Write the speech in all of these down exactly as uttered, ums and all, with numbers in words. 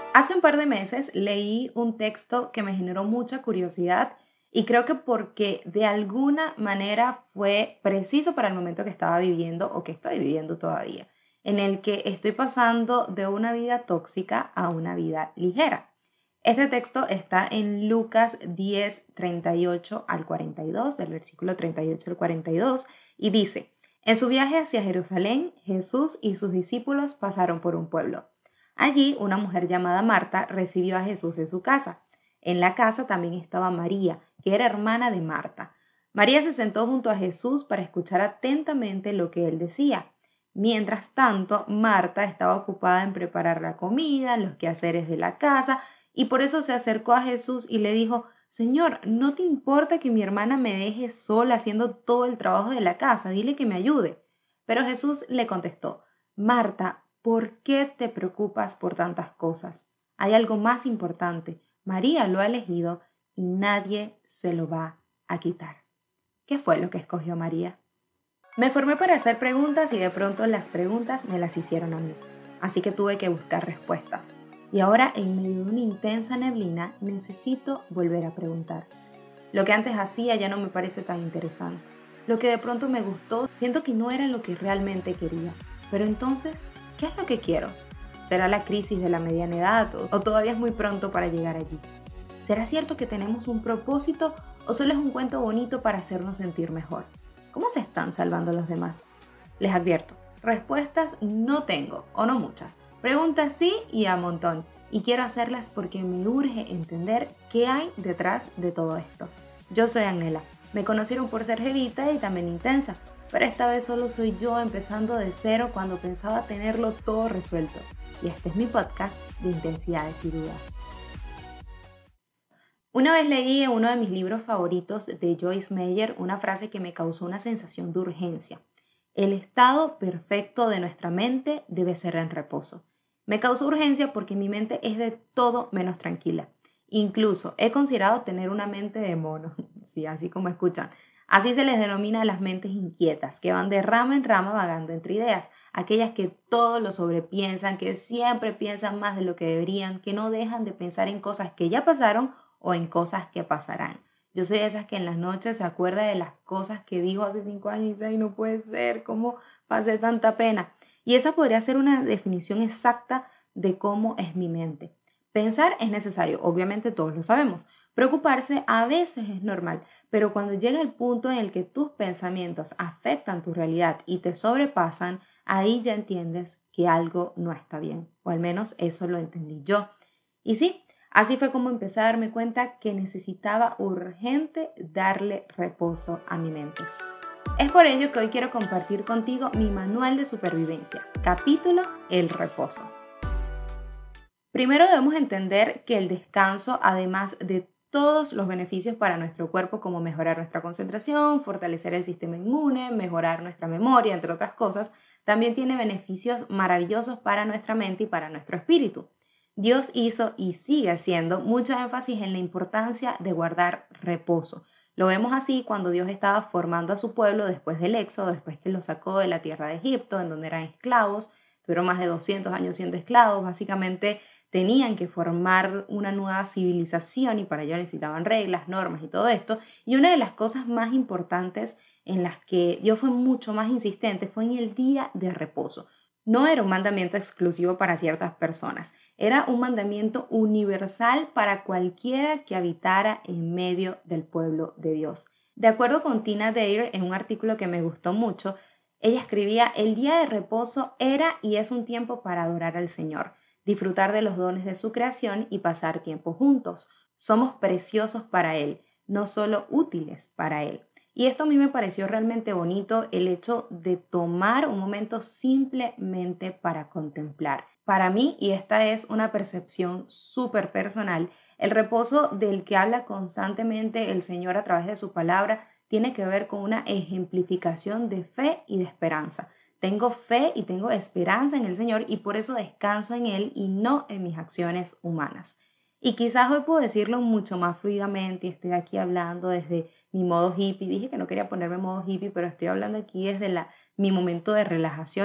Hace un par de meses leí un texto que me generó mucha curiosidad y creo que porque de alguna manera fue preciso para el momento que estaba viviendo o que estoy viviendo todavía, en el que estoy pasando de una vida tóxica a una vida ligera. Este texto está en Lucas diez, treinta y ocho al cuarenta y dos, del versículo treinta y ocho al cuarenta y dos, y dice: En su viaje hacia Jerusalén, Jesús y sus discípulos pasaron por un pueblo. Allí, una mujer llamada Marta recibió a Jesús en su casa. En la casa también estaba María, que era hermana de Marta. María se sentó junto a Jesús para escuchar atentamente lo que él decía. Mientras tanto, Marta estaba ocupada en preparar la comida, los quehaceres de la casa, y por eso se acercó a Jesús y le dijo: Señor, ¿no te importa que mi hermana me deje sola haciendo todo el trabajo de la casa? Dile que me ayude. Pero Jesús le contestó: Marta, ¿por qué te preocupas por tantas cosas? Hay algo más importante. María lo ha elegido y nadie se lo va a quitar. ¿Qué fue lo que escogió María? Me formé para hacer preguntas y de pronto las preguntas me las hicieron a mí. Así que tuve que buscar respuestas. Y ahora, en medio de una intensa neblina, necesito volver a preguntar. Lo que antes hacía ya no me parece tan interesante. Lo que de pronto me gustó, siento que no era lo que realmente quería. Pero entonces, ¿qué es lo que quiero? ¿Será la crisis de la mediana edad o, o todavía es muy pronto para llegar allí? ¿Será cierto que tenemos un propósito o solo es un cuento bonito para hacernos sentir mejor? ¿Cómo se están salvando los demás? Les advierto, respuestas no tengo, o no muchas. Preguntas sí y a montón. Y quiero hacerlas porque me urge entender qué hay detrás de todo esto. Yo soy Agnela. Me conocieron por ser jevita y también intensa. Pero esta vez solo soy yo empezando de cero cuando pensaba tenerlo todo resuelto. Y este es mi podcast de intensidades y dudas. Una vez leí en uno de mis libros favoritos de Joyce Meyer una frase que me causó una sensación de urgencia. El estado perfecto de nuestra mente debe ser en reposo. Me causó urgencia porque mi mente es de todo menos tranquila. Incluso he considerado tener una mente de mono, sí, así como escuchan. Así se les denomina a las mentes inquietas, que van de rama en rama vagando entre ideas, aquellas que todo lo sobrepiensan, que siempre piensan más de lo que deberían, que no dejan de pensar en cosas que ya pasaron o en cosas que pasarán. Yo soy de esas que en las noches se acuerda de las cosas que dijo hace cinco años y dice: ay, no puede ser, ¿cómo pasé tanta pena? Y esa podría ser una definición exacta de cómo es mi mente. Pensar es necesario, obviamente todos lo sabemos. Preocuparse a veces es normal, pero cuando llega el punto en el que tus pensamientos afectan tu realidad y te sobrepasan, ahí ya entiendes que algo no está bien, o al menos eso lo entendí yo. Y sí, así fue como empecé a darme cuenta que necesitaba urgente darle reposo a mi mente. Es por ello que hoy quiero compartir contigo mi manual de supervivencia, capítulo El reposo. Primero debemos entender que el descanso, además de todos los beneficios para nuestro cuerpo como mejorar nuestra concentración, fortalecer el sistema inmune, mejorar nuestra memoria, entre otras cosas, también tiene beneficios maravillosos para nuestra mente y para nuestro espíritu. Dios hizo y sigue haciendo mucho énfasis en la importancia de guardar reposo. Lo vemos así cuando Dios estaba formando a su pueblo después del éxodo, después que lo sacó de la tierra de Egipto, en donde eran esclavos, tuvieron más de doscientos años siendo esclavos, básicamente tenían que formar una nueva civilización y para ello necesitaban reglas, normas y todo esto. Y una de las cosas más importantes en las que Dios fue mucho más insistente fue en el día de reposo. No era un mandamiento exclusivo para ciertas personas, era un mandamiento universal para cualquiera que habitara en medio del pueblo de Dios. De acuerdo con Tina Dare, en un artículo que me gustó mucho, ella escribía: el día de reposo era y es un tiempo para adorar al Señor, disfrutar de los dones de su creación y pasar tiempo juntos. Somos preciosos para Él, no solo útiles para Él. Y esto a mí me pareció realmente bonito, el hecho de tomar un momento simplemente para contemplar. Para mí, y esta es una percepción súper personal, el reposo del que habla constantemente el Señor a través de su palabra tiene que ver con una ejemplificación de fe y de esperanza. Tengo fe y tengo esperanza en el Señor y por eso descanso en Él y no en mis acciones humanas. Y quizás hoy puedo decirlo mucho más fluidamente y estoy aquí hablando desde mi modo hippie. Dije que no quería ponerme modo hippie, pero estoy hablando aquí desde la, mi momento de relajación.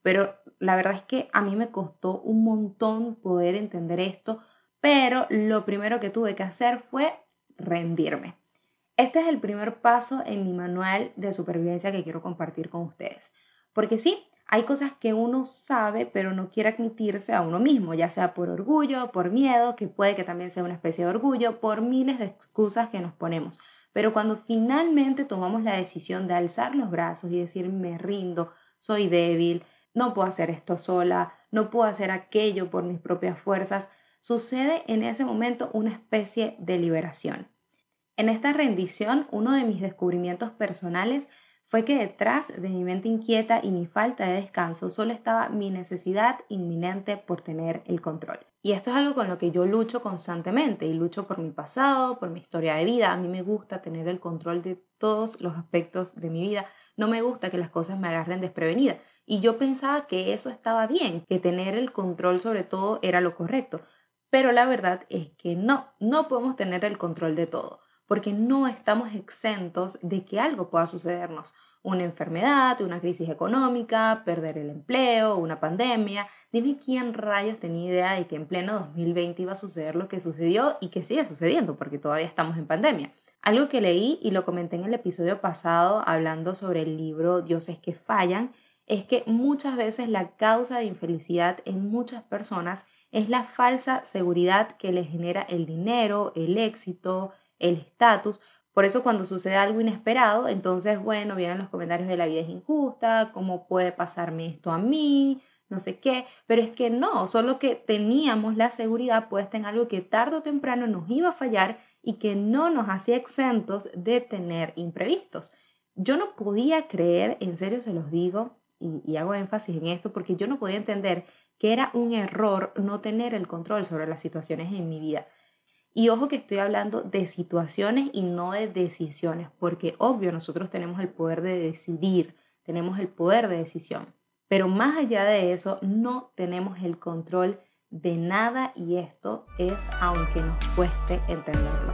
pero la verdad es que a mí me costó un montón poder entender esto, pero lo primero que tuve que hacer fue rendirme. Este es el primer paso en mi manual de supervivencia que quiero compartir con ustedes, porque sí, hay cosas que uno sabe pero no quiere admitirse a uno mismo, ya sea por orgullo, por miedo, que puede que también sea una especie de orgullo, por miles de excusas que nos ponemos. Pero cuando finalmente tomamos la decisión de alzar los brazos y decir me rindo, soy débil, no puedo hacer esto sola, no puedo hacer aquello por mis propias fuerzas, sucede en ese momento una especie de liberación. En esta rendición, uno de mis descubrimientos personales fue que detrás de mi mente inquieta y mi falta de descanso solo estaba mi necesidad inminente por tener el control. Y esto es algo con lo que yo lucho constantemente y lucho por mi pasado, por mi historia de vida. A mí me gusta tener el control de todos los aspectos de mi vida. No me gusta que las cosas me agarren desprevenida. Y yo pensaba que eso estaba bien, que tener el control sobre todo era lo correcto. Pero la verdad es que no, no podemos tener el control de todo, porque no estamos exentos de que algo pueda sucedernos. Una enfermedad, una crisis económica, perder el empleo, una pandemia. Dime quién rayos tenía idea de que en pleno dos mil veinte iba a suceder lo que sucedió y que sigue sucediendo, porque todavía estamos en pandemia. Algo que leí y lo comenté en el episodio pasado hablando sobre el libro Dioses que fallan, es que muchas veces la causa de infelicidad en muchas personas es la falsa seguridad que les genera el dinero, el éxito, el estatus. Por eso cuando sucede algo inesperado, entonces, bueno, vienen los comentarios de la vida es injusta, ¿cómo puede pasarme esto a mí? No sé qué, pero es que no, solo que teníamos la seguridad puesta en algo que tarde o temprano nos iba a fallar y que no nos hacía exentos de tener imprevistos. Yo no podía creer, en serio se los digo, y, y hago énfasis en esto, porque yo no podía entender que era un error no tener el control sobre las situaciones en mi vida. Y ojo que estoy hablando de situaciones y no de decisiones, porque obvio nosotros tenemos el poder de decidir, tenemos el poder de decisión, pero más allá de eso no tenemos el control de nada y esto es aunque nos cueste entenderlo.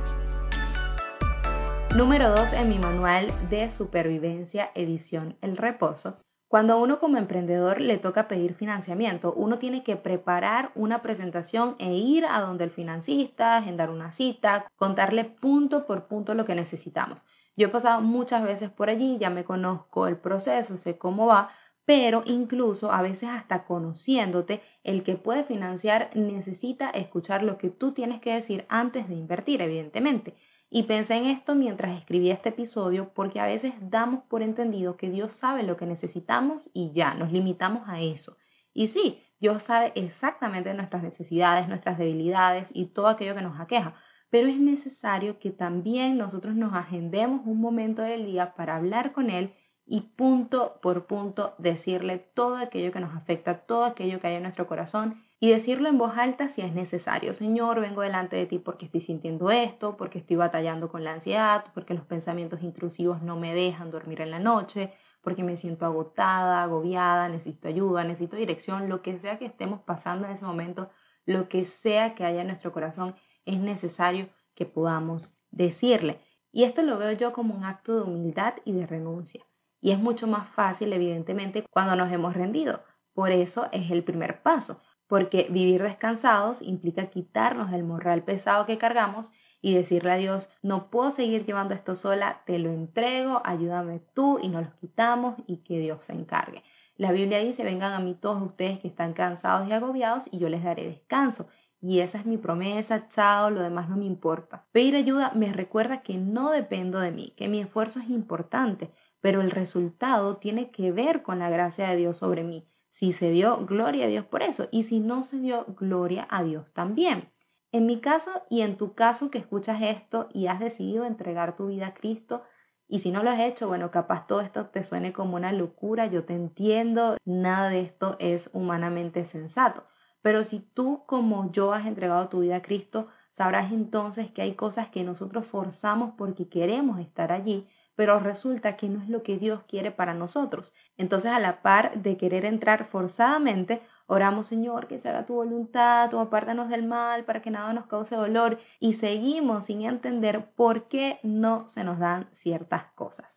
Número dos en mi manual de supervivencia edición El Reposo. Cuando a uno como emprendedor le toca pedir financiamiento, uno tiene que preparar una presentación e ir a donde el financista, agendar una cita, contarle punto por punto lo que necesitamos. Yo he pasado muchas veces por allí, ya me conozco el proceso, sé cómo va, pero incluso a veces hasta conociéndote, el que puede financiar necesita escuchar lo que tú tienes que decir antes de invertir, evidentemente. Y pensé en esto mientras escribía este episodio porque a veces damos por entendido que Dios sabe lo que necesitamos y ya, nos limitamos a eso. Y sí, Dios sabe exactamente nuestras necesidades, nuestras debilidades y todo aquello que nos aqueja, pero es necesario que también nosotros nos agendemos un momento del día para hablar con Él y punto por punto decirle todo aquello que nos afecta, todo aquello que hay en nuestro corazón y decirlo en voz alta si es necesario. Señor, vengo delante de ti porque estoy sintiendo esto, porque estoy batallando con la ansiedad, porque los pensamientos intrusivos no me dejan dormir en la noche, porque me siento agotada, agobiada, necesito ayuda, necesito dirección, lo que sea que estemos pasando en ese momento, lo que sea que haya en nuestro corazón, es necesario que podamos decirle. Y esto lo veo yo como un acto de humildad y de renuncia. Y es mucho más fácil, evidentemente, cuando nos hemos rendido. Por eso es el primer paso. Porque vivir descansados implica quitarnos el morral pesado que cargamos y decirle a Dios, no puedo seguir llevando esto sola, te lo entrego, ayúdame tú y nos lo quitamos y que Dios se encargue. La Biblia dice, vengan a mí todos ustedes que están cansados y agobiados y yo les daré descanso. Y esa es mi promesa, chao, lo demás no me importa. Pedir ayuda me recuerda que no dependo de mí, que mi esfuerzo es importante, pero el resultado tiene que ver con la gracia de Dios sobre mí. Si se dio, gloria a Dios por eso. Y si no se dio, gloria a Dios también. En mi caso y en tu caso que escuchas esto y has decidido entregar tu vida a Cristo, y si no lo has hecho, bueno, capaz todo esto te suene como una locura, yo te entiendo, nada de esto es humanamente sensato. Pero si tú como yo has entregado tu vida a Cristo, sabrás entonces que hay cosas que nosotros forzamos porque queremos estar allí, pero resulta que no es lo que Dios quiere para nosotros. Entonces, a la par de querer entrar forzadamente, oramos, Señor, que se haga tu voluntad, o apártanos del mal para que nada nos cause dolor, y seguimos sin entender por qué no se nos dan ciertas cosas.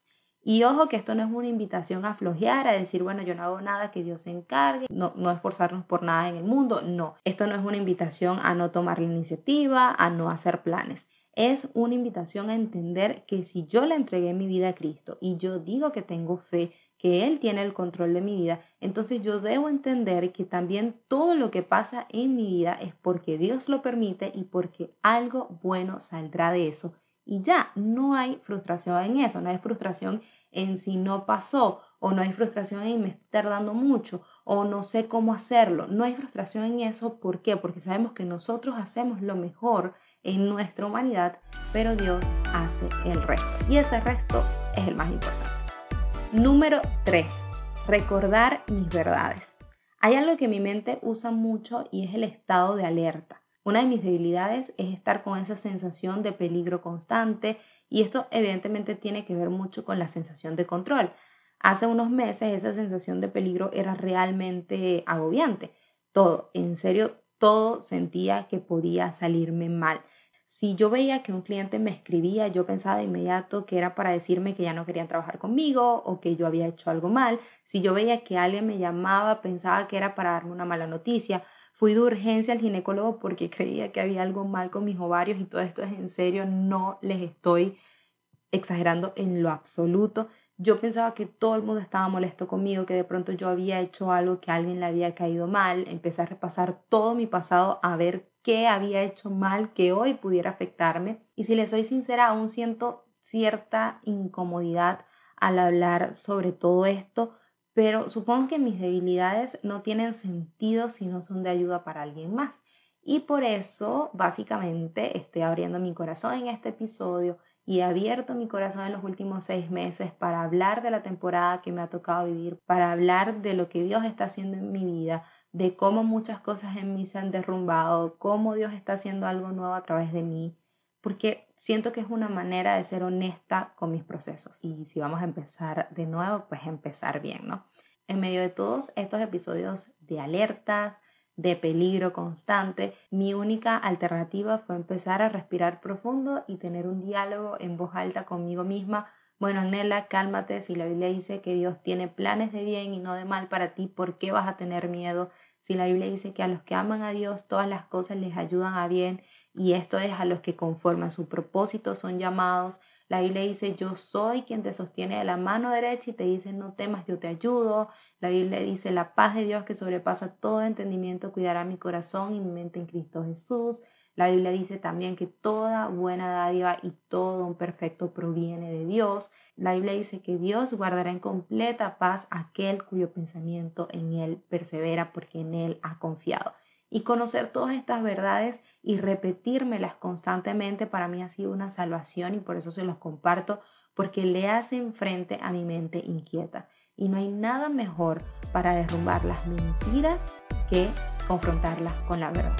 Y ojo que esto no es una invitación a flojear, a decir, bueno, yo no hago nada, que Dios se encargue, no, no esforzarnos por nada en el mundo, no. Esto no es una invitación a no tomar la iniciativa, a no hacer planes. Es una invitación a entender que si yo le entregué mi vida a Cristo y yo digo que tengo fe, que Él tiene el control de mi vida, entonces yo debo entender que también todo lo que pasa en mi vida es porque Dios lo permite y porque algo bueno saldrá de eso. Y ya, no hay frustración en eso, no hay frustración en si no pasó, o no hay frustración en me estoy tardando mucho, o no sé cómo hacerlo. No hay frustración en eso, ¿por qué? Porque sabemos que nosotros hacemos lo mejor en nuestra humanidad, pero Dios hace el resto. Y ese resto es el más importante. Número tres. Recordar mis verdades. Hay algo que mi mente usa mucho y es el estado de alerta. Una de mis debilidades es estar con esa sensación de peligro constante y esto evidentemente tiene que ver mucho con la sensación de control. Hace unos meses esa sensación de peligro era realmente agobiante. Todo, en serio, todo sentía que podía salirme mal. Si yo veía que un cliente me escribía, yo pensaba de inmediato que era para decirme que ya no querían trabajar conmigo o que yo había hecho algo mal. Si yo veía que alguien me llamaba, pensaba que era para darme una mala noticia. Fui de urgencia al ginecólogo porque creía que había algo mal con mis ovarios y todo esto es en serio, no les estoy exagerando en lo absoluto. Yo pensaba que todo el mundo estaba molesto conmigo, que de pronto yo había hecho algo que a alguien le había caído mal. Empecé a repasar todo mi pasado a ver qué había hecho mal que hoy pudiera afectarme. Y si les soy sincera, aún siento cierta incomodidad al hablar sobre todo esto, pero supongo que mis debilidades no tienen sentido si no son de ayuda para alguien más. Y por eso, básicamente, estoy abriendo mi corazón en este episodio y he abierto mi corazón en los últimos seis meses para hablar de la temporada que me ha tocado vivir, para hablar de lo que Dios está haciendo en mi vida, de cómo muchas cosas en mí se han derrumbado, cómo Dios está haciendo algo nuevo a través de mí, porque siento que es una manera de ser honesta con mis procesos. Y si vamos a empezar de nuevo, pues empezar bien, ¿no? En medio de todos estos episodios de alertas, de peligro constante, mi única alternativa fue empezar a respirar profundo y tener un diálogo en voz alta conmigo misma. Bueno, Agnela, cálmate, si la Biblia dice que Dios tiene planes de bien y no de mal para ti, ¿por qué vas a tener miedo? Si la Biblia dice que a los que aman a Dios todas las cosas les ayudan a bien y esto es a los que conforme a su propósito son llamados. La Biblia dice, yo soy quien te sostiene de la mano derecha y te dice, no temas, yo te ayudo. La Biblia dice, la paz de Dios que sobrepasa todo entendimiento cuidará mi corazón y mi mente en Cristo Jesús. La Biblia dice también que toda buena dádiva y todo un perfecto proviene de Dios. La Biblia dice que Dios guardará en completa paz aquel cuyo pensamiento en Él persevera porque en Él ha confiado. Y conocer todas estas verdades y repetírmelas constantemente para mí ha sido una salvación y por eso se los comparto, porque le hacen frente a mi mente inquieta. Y no hay nada mejor para derrumbar las mentiras que confrontarlas con la verdad.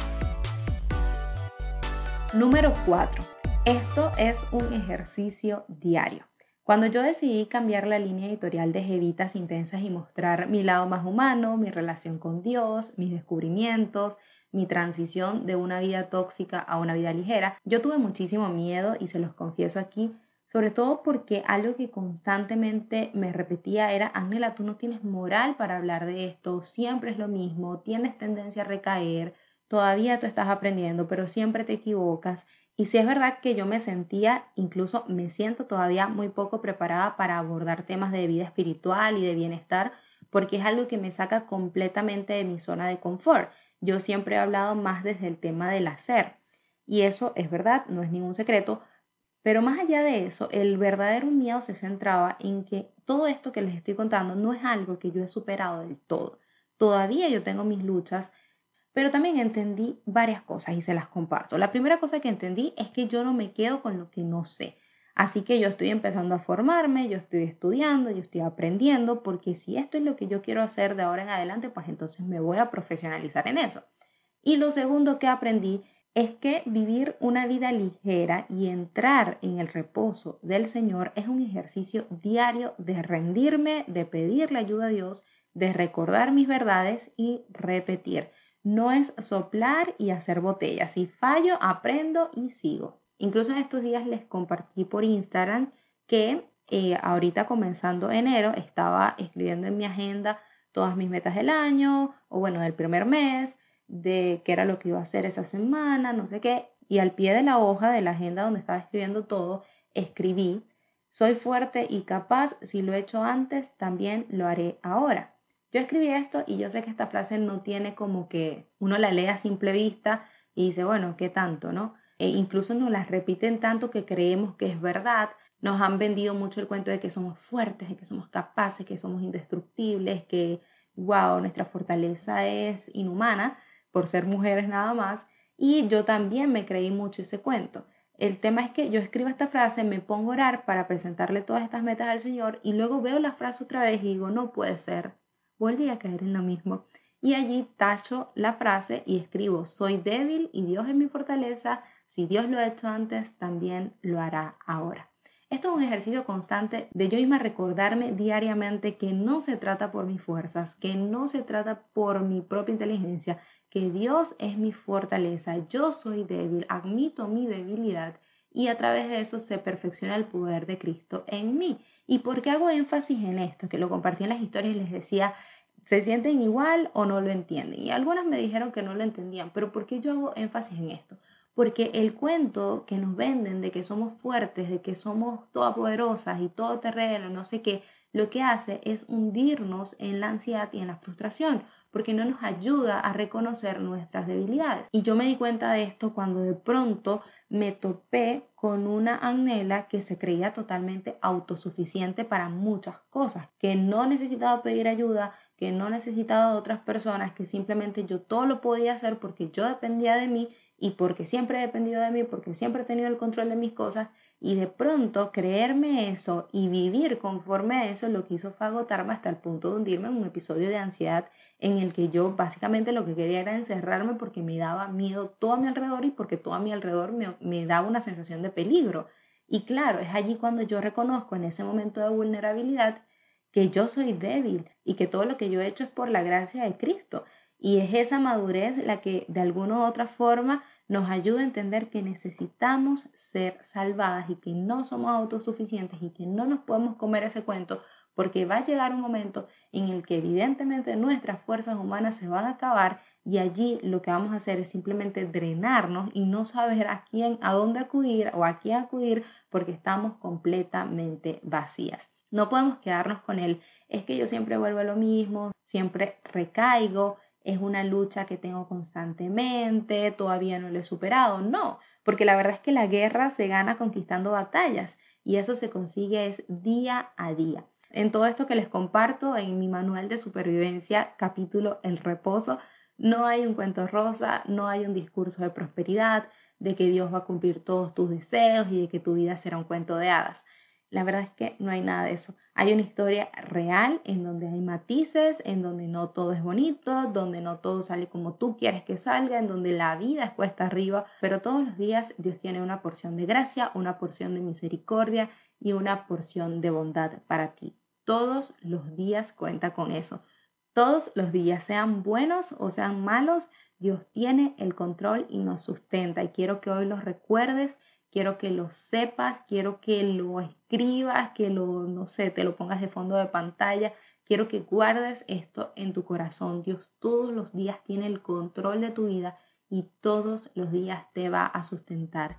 Número cuatro. Esto es un ejercicio diario. Cuando yo decidí cambiar la línea editorial de Jevitas Intensas y mostrar mi lado más humano, mi relación con Dios, mis descubrimientos, mi transición de una vida tóxica a una vida ligera, yo tuve muchísimo miedo y se los confieso aquí, sobre todo porque algo que constantemente me repetía era, Agnela, tú no tienes moral para hablar de esto, siempre es lo mismo, tienes tendencia a recaer, todavía tú estás aprendiendo, pero siempre te equivocas. Y sí es verdad que yo me sentía, incluso me siento todavía muy poco preparada para abordar temas de vida espiritual y de bienestar, porque es algo que me saca completamente de mi zona de confort. Yo siempre he hablado más desde el tema del hacer. Y eso es verdad, no es ningún secreto. Pero más allá de eso, el verdadero miedo se centraba en que todo esto que les estoy contando no es algo que yo he superado del todo. Todavía yo tengo mis luchas, pero también entendí varias cosas y se las comparto. La primera cosa que entendí es que yo no me quedo con lo que no sé. Así que yo estoy empezando a formarme, yo estoy estudiando, yo estoy aprendiendo, porque si esto es lo que yo quiero hacer de ahora en adelante, pues entonces me voy a profesionalizar en eso. Y lo segundo que aprendí es que vivir una vida ligera y entrar en el reposo del Señor es un ejercicio diario de rendirme, de pedirle ayuda a Dios, de recordar mis verdades y repetir. No es soplar y hacer botellas. Si fallo, aprendo y sigo. Incluso en estos días les compartí por Instagram que eh, ahorita comenzando enero estaba escribiendo en mi agenda todas mis metas del año, o bueno, del primer mes, de qué era lo que iba a hacer esa semana, no sé qué. Y al pie de la hoja de la agenda donde estaba escribiendo todo, escribí: soy fuerte y capaz, si lo he hecho antes, también lo haré ahora. Yo escribí esto y yo sé que esta frase no tiene como que uno la lee a simple vista y dice, bueno, ¿qué tanto, no? E incluso nos las repiten tanto que creemos que es verdad. Nos han vendido mucho el cuento de que somos fuertes, de que somos capaces, que somos indestructibles, que, wow, nuestra fortaleza es inhumana por ser mujeres nada más. Y yo también me creí mucho ese cuento. El tema es que yo escribo esta frase, me pongo a orar para presentarle todas estas metas al Señor y luego veo la frase otra vez y digo, no puede ser. Volví a caer en lo mismo. Y allí tacho la frase y escribo, soy débil y Dios es mi fortaleza. Si Dios lo ha hecho antes, también lo hará ahora. Esto es un ejercicio constante de yo misma recordarme diariamente que no se trata por mis fuerzas, que no se trata por mi propia inteligencia, que Dios es mi fortaleza, yo soy débil, admito mi debilidad y a través de eso se perfecciona el poder de Cristo en mí. ¿Y por qué hago énfasis en esto? Que lo compartí en las historias y les decía, ¿se sienten igual o no lo entienden? Y algunas me dijeron que no lo entendían, pero ¿por qué yo hago énfasis en esto? Porque el cuento que nos venden de que somos fuertes, de que somos todopoderosas y todoterreno, no sé qué, lo que hace es hundirnos en la ansiedad y en la frustración, porque no nos ayuda a reconocer nuestras debilidades. Y yo me di cuenta de esto cuando de pronto me topé con una Agnela que se creía totalmente autosuficiente para muchas cosas, que no necesitaba pedir ayuda, que no necesitaba de otras personas, que simplemente yo todo lo podía hacer porque yo dependía de mí y porque siempre he dependido de mí, porque siempre he tenido el control de mis cosas. Y de pronto creerme eso y vivir conforme a eso lo que hizo fue agotarme hasta el punto de hundirme en un episodio de ansiedad en el que yo básicamente lo que quería era encerrarme porque me daba miedo todo a mi alrededor y porque todo a mi alrededor me, me daba una sensación de peligro. Y claro, es allí cuando yo reconozco en ese momento de vulnerabilidad que yo soy débil y que todo lo que yo he hecho es por la gracia de Cristo. Y es esa madurez la que de alguna u otra forma nos ayuda a entender que necesitamos ser salvadas y que no somos autosuficientes y que no nos podemos comer ese cuento, porque va a llegar un momento en el que evidentemente nuestras fuerzas humanas se van a acabar y allí lo que vamos a hacer es simplemente drenarnos y no saber a quién, a dónde acudir o a quién acudir porque estamos completamente vacías. No podemos quedarnos con el, es que yo siempre vuelvo a lo mismo, siempre recaigo, es una lucha que tengo constantemente, todavía no lo he superado. No, porque la verdad es que la guerra se gana conquistando batallas y eso se consigue es día a día. En todo esto que les comparto en mi manual de supervivencia, capítulo El reposo, no hay un cuento rosa, no hay un discurso de prosperidad, de que Dios va a cumplir todos tus deseos y de que tu vida será un cuento de hadas. La verdad es que no hay nada de eso. Hay una historia real en donde hay matices, en donde no todo es bonito, donde no todo sale como tú quieres que salga, en donde la vida es cuesta arriba, pero todos los días Dios tiene una porción de gracia, una porción de misericordia y una porción de bondad para ti. Todos los días cuenta con eso. Todos los días, sean buenos o sean malos, Dios tiene el control y nos sustenta. Y quiero que hoy los recuerdes. Quiero que lo sepas, quiero que lo escribas, que lo, no sé, te lo pongas de fondo de pantalla. Quiero que guardes esto en tu corazón. Dios todos los días tiene el control de tu vida y todos los días te va a sustentar.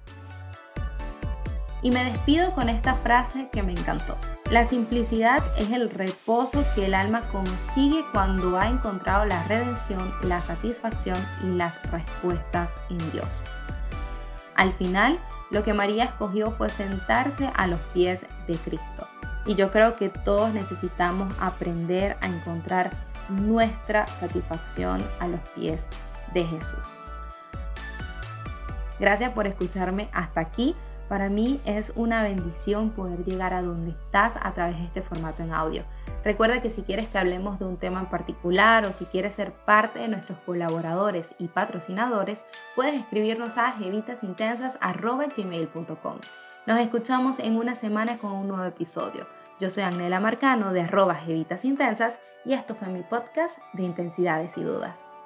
Y me despido con esta frase que me encantó. La simplicidad es el reposo que el alma consigue cuando ha encontrado la redención, la satisfacción y las respuestas en Dios. Al final, lo que María escogió fue sentarse a los pies de Cristo. Y yo creo que todos necesitamos aprender a encontrar nuestra satisfacción a los pies de Jesús. Gracias por escucharme hasta aquí. Para mí es una bendición poder llegar a donde estás a través de este formato en audio. Recuerda que si quieres que hablemos de un tema en particular o si quieres ser parte de nuestros colaboradores y patrocinadores, puedes escribirnos a jevitasintensas arroba gmail punto com. Nos escuchamos en una semana con un nuevo episodio. Yo soy Agnela Marcano de arroba jevitasintensas y esto fue mi podcast de Intensidades y Dudas.